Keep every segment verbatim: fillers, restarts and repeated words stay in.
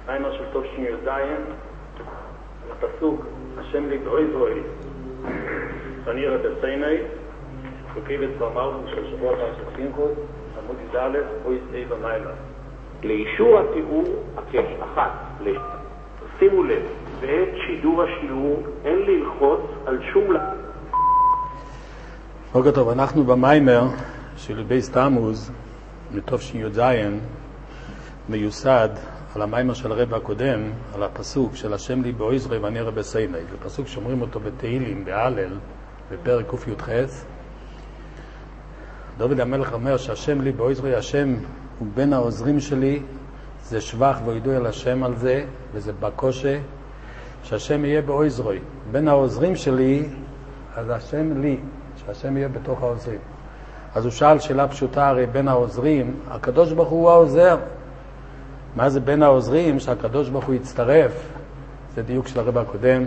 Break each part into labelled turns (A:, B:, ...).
A: מיימר של טוב שינוי זיין, הפסוק, השם לי באויזרוי, ואני אראה בסייני, בקבץ במלכות של שבוע פרשת פנחס, עמוד י"א, אוי סי ומיילה.
B: לאישור התיאור הקש, אחת, שימו לב, בעת שידור השיעור אין ללחוץ על שום ל...
A: בוקר טוב, אנחנו במיימר של בייס תמוז, מתוף שי"ז, מיוסד על המיימר של הרב הקודם, על הפסוק של השם לי באויזרי ואני אראה בסייני. זה פסוק שאומרים אותו בתהילים, בהלל, בפרק ק"ח. דוד המלך אומר שהשם לי באויזרי, השם הוא בין העוזרים שלי, זה שבח וידעו על השם על זה, וזה בקושה, שהשם יהיה באויזרי. בין העוזרים שלי, אז השם לי, שהשם יהיה בתוך העוזרים. אז הוא שאל שאלה פשוטה, הרי בין העוזרים, הקדוש ברוך הוא העוזר. מה זה בין העוזרים? שהקדוש ברוך הוא יצטרף. זה דיוק של הרב הקודם.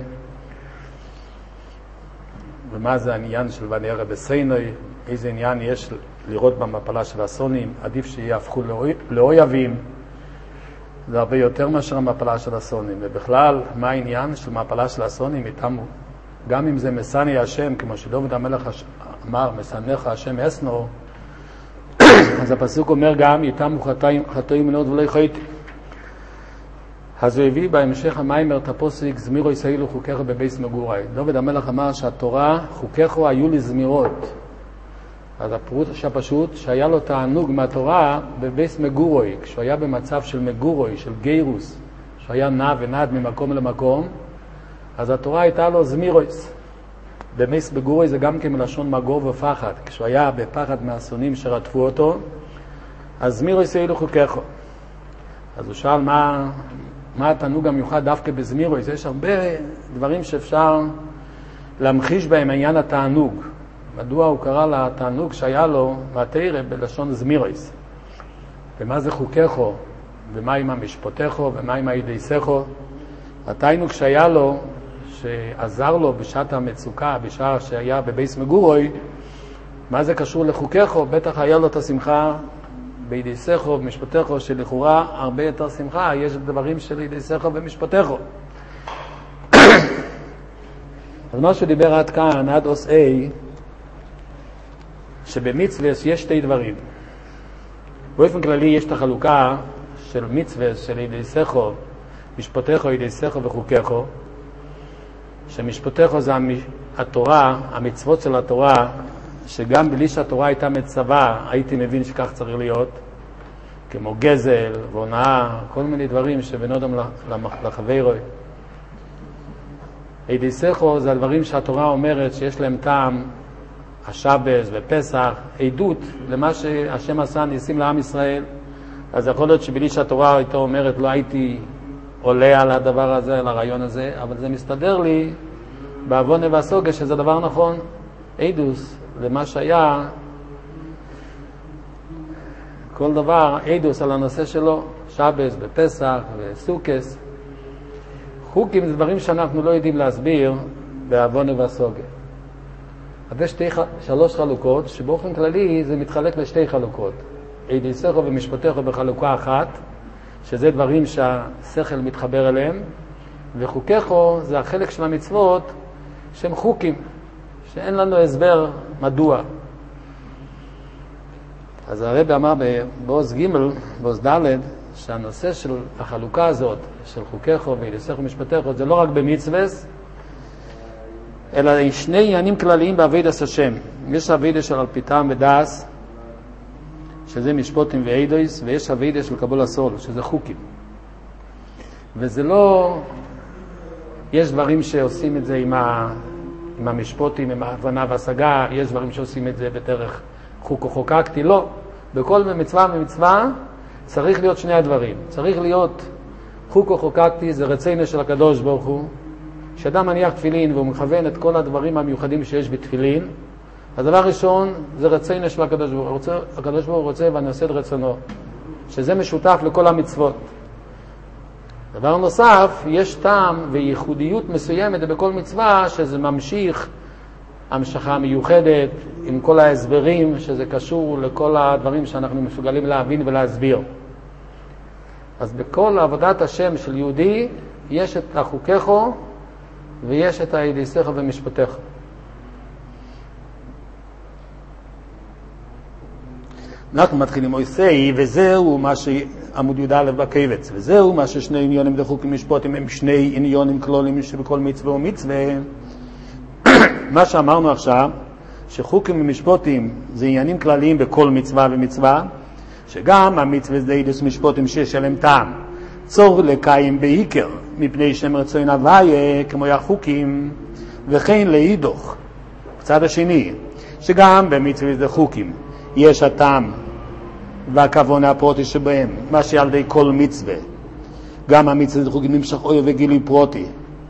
A: ומה זה העניין של ואני אראה בסייני? איזה עניין יש לראות במפלה של הסונים? עדיף שיהפכו לאויבים. זה הרבה יותר מאשר המפלה של הסונים. ובכלל, מה העניין של מפלה של הסונים? איתם, גם אם זה מסני השם, כמו שדוד המלך אמר, מסנך השם אסנו, אז הפסוק אומר גם, איתם חטאים מנות ולא חייתי. אז הוא הביא בהמשך המיימר את הפוסק, זמירו ישאילו חוקיך בבייס מגורי. דוד המלך אמר שהתורה, חוקיך היו לזמירות. אז הפירוש הפשוט, שהיה לו תענוג מהתורה בבייס מגורי, כשהוא היה במצב של מגורי, של גיירוס, שהיה נע ונד ממקום למקום, אז התורה הייתה לו זמירויס. במייס מגורי זה גם כמלשון מגור ופחד. כשהוא היה בפחד מהסונים שרדפו אותו, אז זמירו ישאילו חוקיך. אז הוא שאל מה, מה התענוג המיוחד דווקא בזמירו? יש הרבה דברים שאפשר להמחיש בהם עניין התענוג. מדוע הוא קרא לתענוג שהיה לו מהתורה בלשון זמירויס? ומה זה חוקיך? ומה עם המשפטיך? ומה עם הידיסיך? התענוג שהיה לו, שעזר לו בשעת המצוקה, בשעה שהיה בבייס מגורוי, מה זה קשור לחוקיך? בטח היה לו את השמחה בידיסיך ובמשפטיך, שלכאורה הרבה יותר שמחה, יש דברים של ידיסיך ומשפטיך. אז מה שדיבר עד כאן, עד אוס A, שבמצווה יש שתי דברים. באופן כללי יש את החלוקה של מצווה של ידיסיך, משפטיך, ידיסיך וחוקיך, שמשפטיך זה התורה, המצוות של התורה, שגם בלי שהתורה הייתה מצווה, הייתי מבין שכך צריך להיות, כמו גזל והונאה, כל מיני דברים שבין אדם לחברו. הידיסךו זה הדברים שהתורה אומרת שיש להם טעם, השבס ופסח, עדות למה שהשם עשה ניסים לעם ישראל. אז יכול להיות שבלי שהתורה הייתה אומרת לא הייתי עולה על הדבר הזה, על הרעיון הזה, אבל זה מסתדר לי בעוונה והסוגה שזה דבר נכון, עדוס למה שהיה, כל דבר עדוס על הנושא שלו, שבס בפסח וסוכס. חוקים זה דברים שאנחנו לא יודעים להסביר בעוונה והסוגה. אז יש שתי, שלוש חלוקות, שבאופן כללי זה מתחלק לשתי חלוקות. עדיסך ומשפטיך בחלוקה אחת, שזה דברים שהשכל מתחבר אליהם, וחוקיך זה החלק של המצוות שהם חוקים, שאין לנו הסבר מדוע. אז הרב אמר בעוז ג' בעוז ד' שהנושא של החלוקה הזאת, של חוקיך ועדיסך ומשפטיך, זה לא רק במצווס, אלא שני עניינים כלליים בעבודת השם. יש עבודה של אלפיתם ודס, שזה משפוטים ועדויס, ויש עבודה של קבול הסול, שזה חוקים. וזה לא, יש דברים שעושים את זה עם, ה, עם המשפוטים, עם ההבנה והשגה, יש דברים שעושים את זה בדרך חוק או חוקקתי, לא. בכל מצווה ומצווה צריך להיות שני הדברים. צריך להיות חוק או חוקקתי, זה רצינו של הקדוש ברוך הוא, שאדם מניח תפילין והוא מכוון את כל הדברים המיוחדים שיש בתפילין, הדבר ראשון זה רצינו של הקדוש ברוך הוא. רוצה, הקדוש ברוך הוא רוצה ואני עושה את רצונו, שזה משותף לכל המצוות. דבר נוסף, יש טעם וייחודיות מסוימת בכל מצווה שזה ממשיך המשכה מיוחדת עם כל ההסברים שזה קשור לכל הדברים שאנחנו מסוגלים להבין ולהסביר. אז בכל עבודת השם של יהודי יש את החוקךו ויש את הידיסך ומשפטך. אנחנו מתחילים עושה, וזהו מה שעמוד י"א בקבץ, וזהו מה ששני עניונים דחוקים משפוטים הם שני עניונים כלולים שבכל מצווה ומצווה. מה שאמרנו עכשיו, שחוקים ומשפוטים זה עניינים כלליים בכל מצווה ומצווה, שגם המצווה זה ידוס משפוטים שיש עליהם טעם צור לקיים בעיקר מפני שהם רצוין הוויה כמו החוקים, וכן להידוך בצד השני שגם במצווה זה חוקים יש הטעם והכוון הפרוטי שבהם, מה שעל די כל מצווה גם המצווה זה חוקים נמשך אוי וגילוי פרוטי.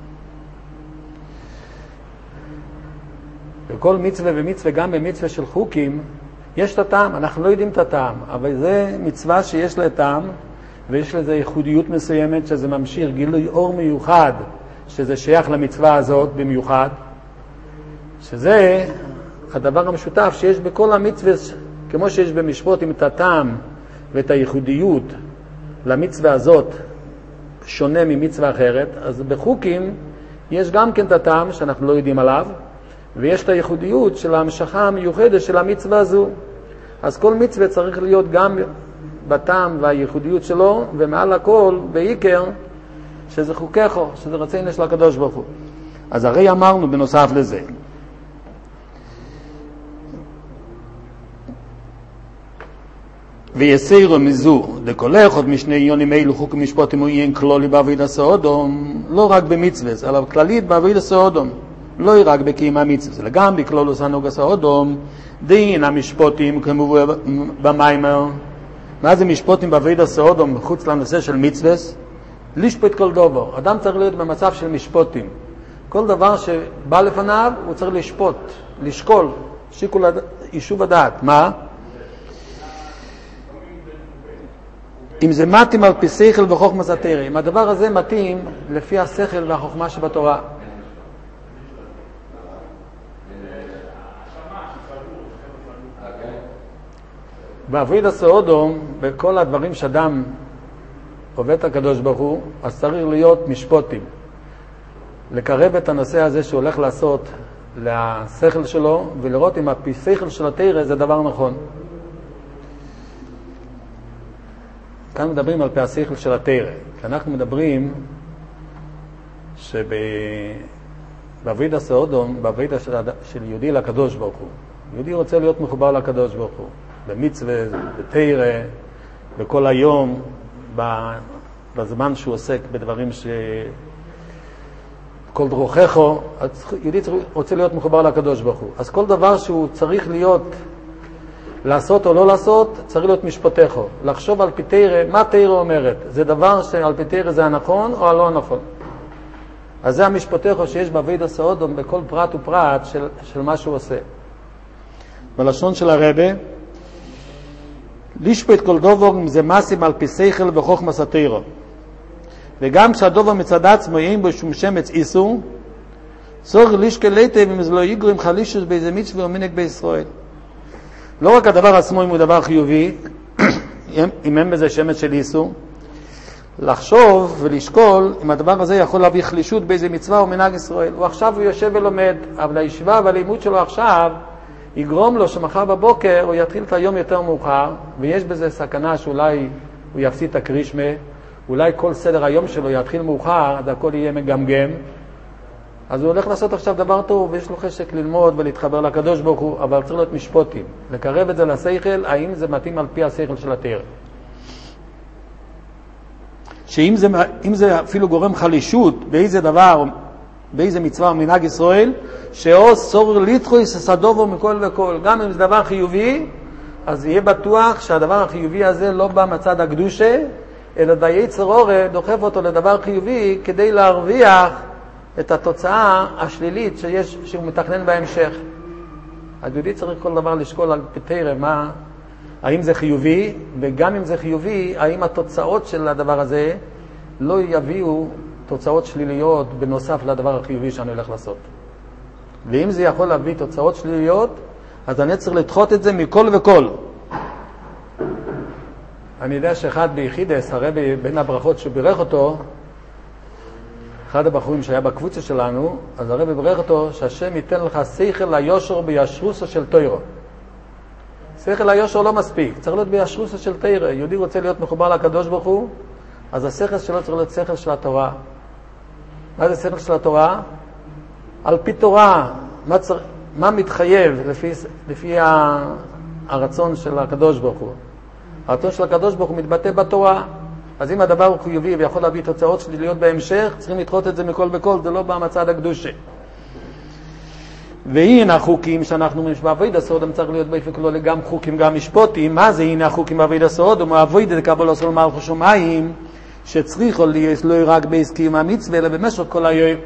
A: בכל מצווה ומצווה, גם במצווה של חוקים יש את הטעם, אנחנו לא יודעים את הטעם, אבל זה מצווה שיש לה טעם ויש לזה ייחודיות מסוימת שזה ממשיך גילוי אור מיוחד שזה שייך למצווה הזאת במיוחד, שזה הדבר המשותף שיש בכל המצווה, כמו שיש במשפוטים את הטעם ואת הייחודיות למצווה הזאת שונה ממצווה אחרת, אז בחוקים יש גם כן את הטעם שאנחנו לא יודעים עליו, ויש את הייחודיות של ההמשכה המיוחדת של המצווה הזו. אז כל מצווה צריך להיות גם בטעם והייחודיות שלו, ומעל הכל בעיקר שזה חוקךו, שזה רצינו של הקדוש ברוך הוא. אז הרי אמרנו בנוסף לזה ויסירו מזו לכל אחד משני עניונים אלו חוקים משפטים הוא עניין כללי בעבודת סעודום, לא רק במצווה אלא כללית בעבודת סעודום, לא רק בקיימה מצווה אלא גם בכלולוס הנוגה סעודום. דין המשפטים כמו במיימר, מה זה משפטים בעבודת סעודום מחוץ לנושא של מצווה? לשפוט כל דבר, אדם צריך להיות במצב של משפטים, כל דבר שבא לפניו הוא צריך לשפוט, לשקול, שיקול יישוב הדעת. מה? אם זה מתאים על פי שכל וחוכמה סתירה, אם הדבר הזה מתאים לפי השכל והחוכמה שבתורה. בעבודת סעודום, בכל הדברים שאדם עובד את הקדוש ברוך הוא, אז צריך להיות משפוטים, לקרב את הנושא הזה שהוא הולך לעשות לשכל שלו, ולראות אם הפי שכל של התורה זה דבר נכון. כאן מדברים על פי השכל של התורה, כי אנחנו מדברים שבעבודת סעודום, בעבודת של, של יהודי לקדוש ברוך הוא, יהודי רוצה להיות מחובר לקדוש ברוך הוא במצווה, בתורה, בכל היום, בזמן שהוא עוסק בדברים ש... כל דרוכךו, יהודי רוצה להיות מחובר לקדוש ברוך הוא. אז כל דבר שהוא צריך להיות, לעשות או לא לעשות, צריך להיות משפטךו. לחשוב על פי תורה, מה תורה אומרת? זה דבר שעל פי תורה זה הנכון או הלא הנכון. אז זה המשפטךו שיש בעבודת סעודום בכל פרט ופרט של, של מה שהוא עושה. בלשון של הרבי, לשפוט כל דבר אם זה מעשים על פי שכל וחוכמה סתירה. וגם כשהדובר מצד עצמו אין בו שום שמץ איסור, צורך לשקול היטב אם זה לא יגרום חלישוס באיזה מצווה או מנהג בישראל. לא רק הדבר עצמו אם הוא דבר חיובי, אם אין בזה שמץ של איסור, לחשוב ולשקול אם הדבר הזה יכול להביא חלישות באיזה מצווה או מנהג ישראל. הוא עכשיו הוא יושב ולומד, אבל הישיבה והלימוד שלו עכשיו יגרום לו שמחר בבוקר הוא יתחיל את היום יותר מאוחר, ויש בזה סכנה שאולי הוא יפסיד את הקרישמה, אולי כל סדר היום שלו יתחיל מאוחר, אז הכל יהיה מגמגם. אז הוא הולך לעשות עכשיו דבר טוב, ויש לו חשק ללמוד ולהתחבר לקדוש ברוך הוא, אבל צריך להיות משפוטים, לקרב את זה לשכל, האם זה מתאים על פי השכל של התורה. שאם זה, אם זה אפילו גורם חלישות באיזה דבר, באיזה מצווה או מנהג ישראל, שאוס צור ליטחויס סדובו מכל וכל, גם אם זה דבר חיובי, אז יהיה בטוח שהדבר החיובי הזה לא בא מצד הקדושה, אלא ביצר אור דוחף אותו לדבר חיובי כדי להרוויח את התוצאה השלילית שיש, שהוא מתכנן בהמשך. היהודי צריך כל דבר לשקול על פי תורה, מה, האם זה חיובי, וגם אם זה חיובי, האם התוצאות של הדבר הזה לא יביאו תוצאות שליליות בנוסף לדבר החיובי שאני הולך לעשות. ואם זה יכול להביא תוצאות שליליות, אז אני צריך לדחות את זה מכל וכל. אני יודע שאחד ביחידס, הרבי בין הברכות שבירך אותו, אחד הבחורים שהיה בקבוצה שלנו, אז הרבי בירך אותו שהשם ייתן לך שכל היושר בישרוסו של תוירו. שכל היושר לא מספיק, צריך להיות בישרוסו של תוירו. יהודי רוצה להיות מחובר לקדוש ברוך הוא, אז השכל שלו צריך להיות שכל של התורה. מה זה שכל של התורה? על פי תורה, מה, צר... מה מתחייב לפי, לפי הרצון של הקדוש ברוך הוא. הרצון של הקדוש ברוך הוא מתבטא בתורה. אז אם הדבר הוא חיובי ויכול להביא תוצאות שליליות בהמשך, צריכים לדחות את זה מכל בכל, זה לא בא מצד הקדושה. והנה החוקים שאנחנו אומרים שבעבודת הסוד הם צריך להיות באופן כללי גם חוקים גם משפטים. מה זה הנה החוקים בעבודת הסוד? ומעבודת קבלה של מלכות שמיים שצריכו להיות לא רק בעסקים המצווה אלא במשך כל היום.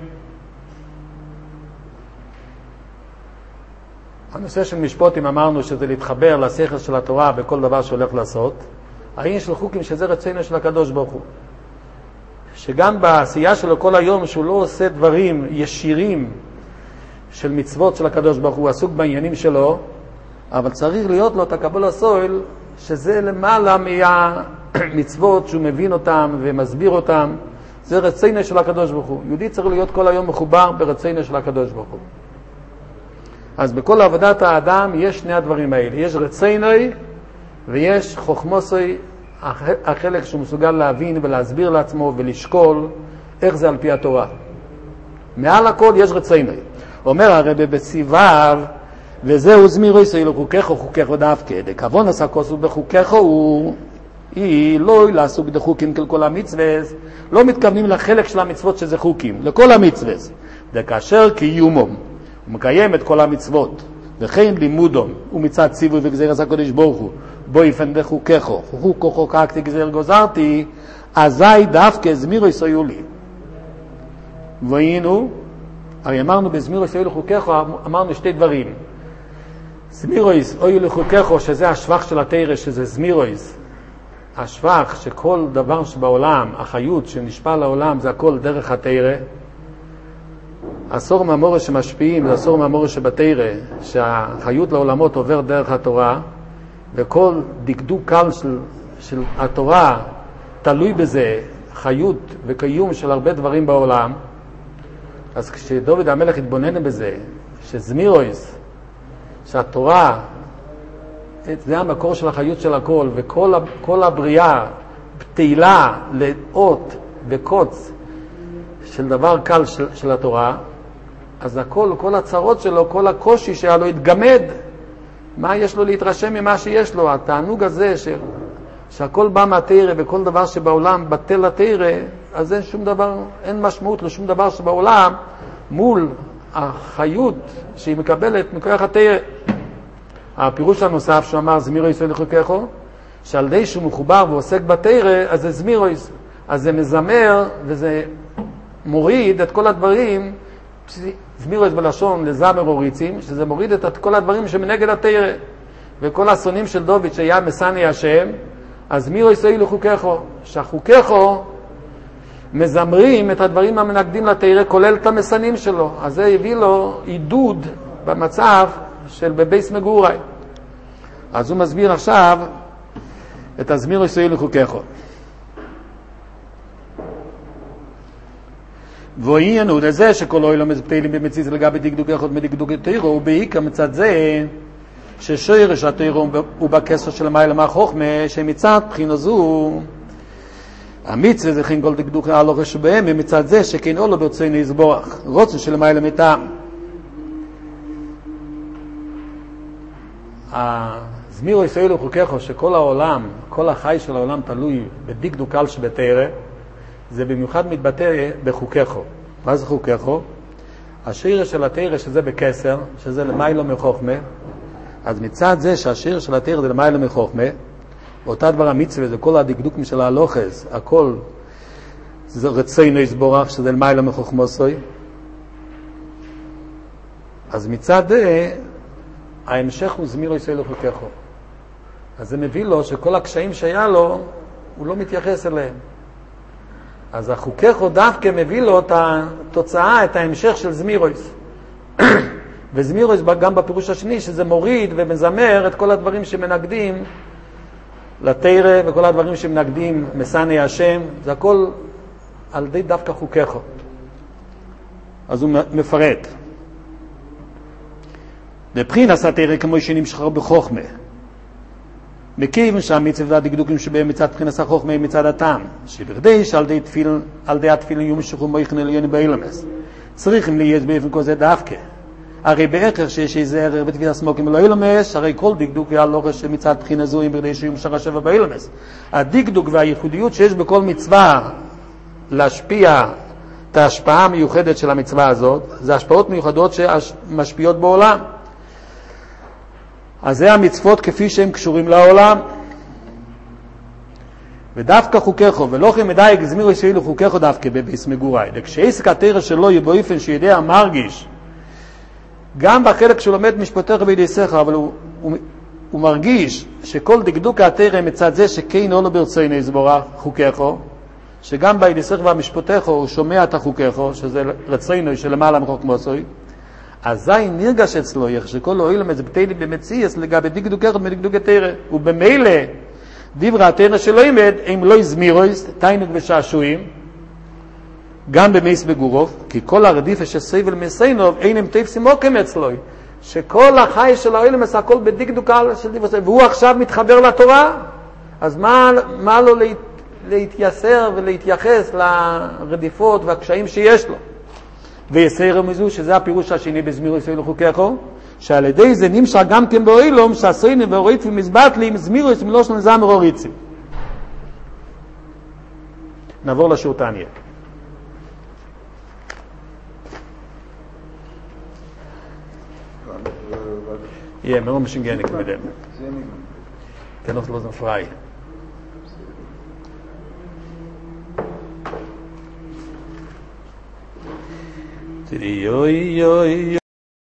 A: הנושא של משפטים אמרנו שזה להתחבר לשכל של התורה בכל דבר שהולך לעשות. העניין של חוקים שזה רצונו של הקדוש ברוך הוא, שגם בעשייה שלו כל היום שהוא לא עושה דברים ישירים של מצוות של הקדוש ברוך הוא, עסוק בעניינים שלו, אבל צריך להיות לו את הקבלה הסול שזה למעלה מהמצוות שהוא מבין אותם ומסביר אותם. זה רצונו של הקדוש ברוך הוא. יהודי צריך להיות כל היום מחובר ברצונו של הקדוש ברוך הוא. אז בכל עבודת האדם יש שני הדברים האלה, יש רצונו ויש חוכמוסוי, החלק שהוא מסוגל להבין ולהסביר לעצמו ולשקול איך זה על פי התורה. מעל הכל יש רצונו. אומר הרבי בסיבב, וזהו זמירו ישראל חוקךו חוקךו דווקא, דכוון עשה כוסו בחוקךו הוא, היא לא לעסוק דחוקים כל המצוות, לא מתכוונים לחלק של המצוות שזה חוקים, לכל המצוות. דכאשר קיומום, הוא מקיים את כל המצוות, וכן לימודום, ומצד ציווי וגזירת הקדוש ברוך הוא, בו יפן בחוקךו, חוקו חוקקתי גזיר גוזרתי, אזי דווקא זמירו ישראל לי. והיינו, הרי אמרנו בזמירו ישראל לחוקךו, אמרנו שתי דברים. זמירו ישראל לחוקךו, שזה השבח של התורה, שזה זמירו, השבח שכל דבר שבעולם, החיות שנשפע לעולם, זה הכל דרך התורה. עשור מהמורש שמשפיעים, זה עשור מהמורש שבתורה, שהחיות לעולמות עובר דרך התורה, וכל דקדוק קל של, של התורה תלוי בזה, חיות וקיום של הרבה דברים בעולם. אז כשדוד המלך התבונן בזה, שזמירויס, שהתורה, זה המקור של החיות של הכל, וכל כל הבריאה, פתילה לאות וקוץ של דבר קל של, של התורה, אז הכל, כל הצרות שלו, כל הקושי שהיה לו התגמד, מה יש לו להתרשם ממה שיש לו? התענוג הזה ש... שהכל בא מהתורה וכל דבר שבעולם בטל לתורה, אז אין שום דבר, אין משמעות לשום דבר שבעולם מול החיות שהיא מקבלת מכוח התורה. הפירוש הנוסף שהוא אמר זמירו ישראל לחוקךו, שעל די שהוא מחובר ועוסק בתורה, אז זה זמירו, אז זה מזמר וזה מוריד את כל הדברים, זמירו בלשון לזמר אוריצים, שזה מוריד את כל הדברים שמנגד התורה, וכל השונאים של דוד שהיה מסני השם, אז זמירו ישראל לחוקךו, שהחוקךו מזמרים את הדברים המנגדים לתורה, כולל את המסנים שלו. אז זה הביא לו עידוד במצב של בבייס מגורי. אז הוא מסביר עכשיו את הזמירו ישראל לחוקךו. ועיינו לזה שכל אוהלו מזבטלים במציץ לגבי דקדוק אחד מדקדוק תורה, ובעיקר מצד זה ששורש התורה הוא בכסר של המעלה מהחוכמה, שמצד בחינה זו המצווה זה כן כל דקדוק ההלכה שבהם, ומצד זה שכן אולו ברצונו יזבוח רוצן של המעלה מטעם. הזמירו ישראל לחוקךו, שכל העולם, כל החי של העולם תלוי בדקדוק קל שבתורה, זה במיוחד מתבטא בחוקךו. מה זה חוקךו? השיר של התורה שזה בכסר, שזה למיילו מחוכמה, אז מצד זה שהשיר של התורה זה למיילו מחוכמה, אותה דבר המצווה זה כל הדקדוקים של ההלוכס, הכל זה רצונו יסבורך שזה למיילו מחוכמוסוי. אז מצד זה ההמשך הוא זמירו ישראל לחוקךו. אז זה מביא לו שכל הקשיים שהיה לו הוא לא מתייחס אליהם. אז החוקךו דווקא מביא לו את התוצאה, את ההמשך של זמירויס. וזמירויס גם בפירוש השני, שזה מוריד ומזמר את כל הדברים שמנגדים לתורה וכל הדברים שמנגדים מסני השם, זה הכל על ידי דווקא חוקיך. אז הוא מפרט. בבחינת התורה כמו שנמשך בחוכמה. מכיוון שהמצוות והדקדוקים שבהם מצד בחינת החוכמה מצד הטעם, שבכדי שעל ידי תפילין, על ידי התפילין יומשכו מויכן עליון באילומס. צריכים להיות באופן כזה דווקא. הרי בערך שיש איזה ערך בתפילה סמוקים ולא אילומס, הרי כל דקדוק והלוכה שמצד בחינה זו אם בכדי שיומשך השבע באילומס. הדקדוק והייחודיות שיש בכל מצווה להשפיע את ההשפעה המיוחדת של המצווה הזאת, זה השפעות מיוחדות שמשפיעות בעולם. אז זה המצוות כפי שהם קשורים לעולם. ודווקא חוקךו, ולא כמדי גזמירו שיהיו חוקךו דווקא בביס מגורי. וכשעסק התורה שלו יהיה באופן שידע מרגיש, גם בחלק שהוא לומד משפטך בידי שכל, אבל הוא, הוא, הוא מרגיש שכל דקדוק התורה מצד זה שכן לא ברצונו יסבורך חוקךו, שגם בידי שכל והמשפטך הוא שומע את החוקךו, שזה רצונו שלמעלה מחוק מוסוי, אזי נרגש אצלו איך שכל אוהלם את זה בתהילים במציאס לגבי דקדוק אחד מדקדוק התורה, ובמילא דברי התורה שלא ימד הם לא יזמירויס, תיינוק ושעשועים, גם במייס בגורוב, כי כל הרדיפה שסבל מסיינוב אין הם תפסים מוקם אצלו, שכל החי של האוהלם עשה הכל בדקדוק של דברי, והוא עכשיו מתחבר לתורה, אז מה, מה לו להת, להתייסר ולהתייחס לרדיפות והקשיים שיש לו? ויסיירו מזו, שזה הפירוש השני בזמירו יסיירו חוקךו, שעל ידי זה נמשך גם כן באוילום, שעשיינים ואוריצים מזבטלים, זמירו יסיירו מלושן זמר אוריצים. נעבור לשיעור תעניה. יהיה, מרום משנגניק מדהם. תנוס לוזן פראי. Yoi yoi